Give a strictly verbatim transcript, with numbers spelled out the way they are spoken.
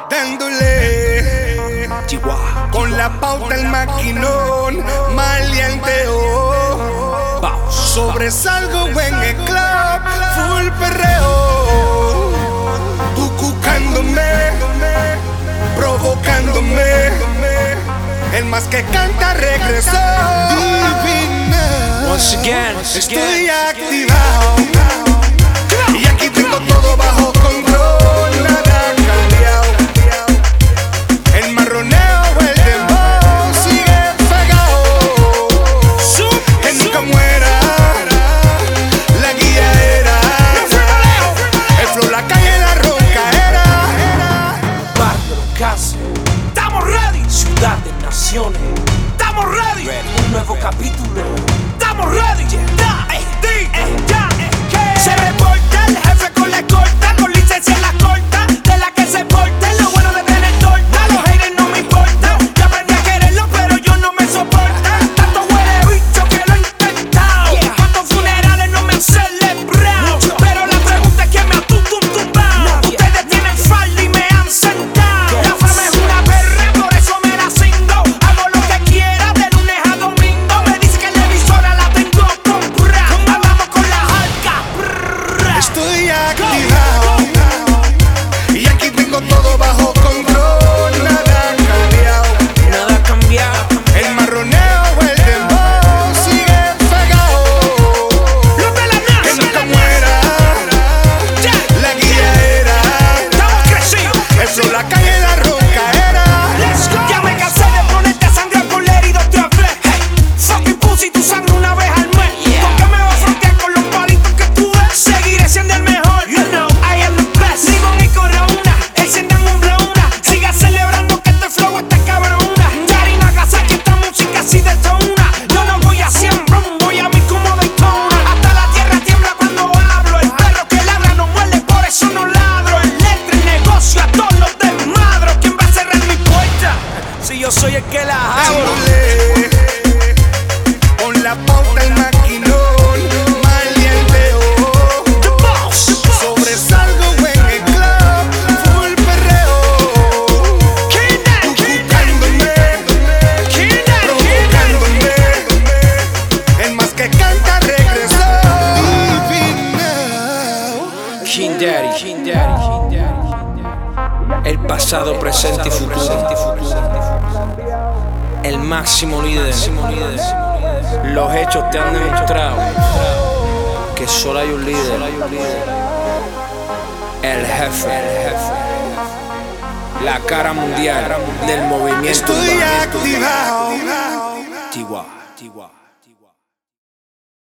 dándole Chihuahua, con la pauta el maquinón, maleanteo. Sobresalgo en el club, full perreo. Tú cucándome, provocándome. El más que canta regresó. Divina. Once again, once Estoy again. activado y aquí tengo todo bajo control. Nada ha cambiado. El marroneo, el dembow sigue pegado. Que nunca muera la guiaera. El flow, la calle, la roncaera. Barrio Casa, estamos ready. Ciudad de naciones, estamos ready. Un nuevo capítulo, estamos ready. Ya, eh, di, eh, ya, eh, que se reporta el jefe con la escolta, con licencia en la corta, de la que se porta. Lo bueno de tener torta, los haters no me importan. Yo aprendí a quererlo, pero yo no me soportan. Tanto huele bicho que lo he intentado. Cuántos funerales no me han celebrado. Pero la pregunta es quién me ha tutum tumbado. Ustedes tienen falda y me han sentado. La fama es una perra, por eso me la cingo. Hago lo que quiera de lunes a domingo. Me dice que la emisora la tengo comprada. Hablamos con la jalca. Estoy activado y aquí tengo todo bajo control. Nada ha cambiado. Nada ha cambiado. El marroneo, el dembow sigue pegado. Los de la Que NASA. nunca muera la guiaera. Estamos crecidos. El flow, la calle, la roncaera. Let's go. Ya me cansé de ponerte a sangrar por la herida otra vez. Hey, fucking pussy, tu sangre una vez al mes. ¿Por qué me vas a frontear con los palitos que tú ves? Seguiré siendo el mejor. You know I am the best. Sigo mi corona, enciendan un blona. Siga celebrando que este flow está cabrona. Yari Nagasaki, esta música así detona. Yo no voy a cien, brum, voy a mí como Daytona. Hasta la tierra tiembla cuando hablo. El perro que ladra no muerde, por eso no ladro. El letra, el negocio, a todos los desmadro. ¿Quién va a cerrar mi puerta? Si yo soy el que la abro. Dándole con la pauta el maquinón, maleanteo. The boss. Sobresalgo en el club, full perreo. Kidnap, Cucándome, kidnap, provocándome. El más que canta regresó. Divina. King Daddy, King Daddy, King Daddy. El pasado, presente y futuro. El máximo líder. Los hechos te han demostrado que solo hay un líder. El jefe. La cara mundial del movimiento Estoy urbano. activado. Chihuahua, Chihuahua.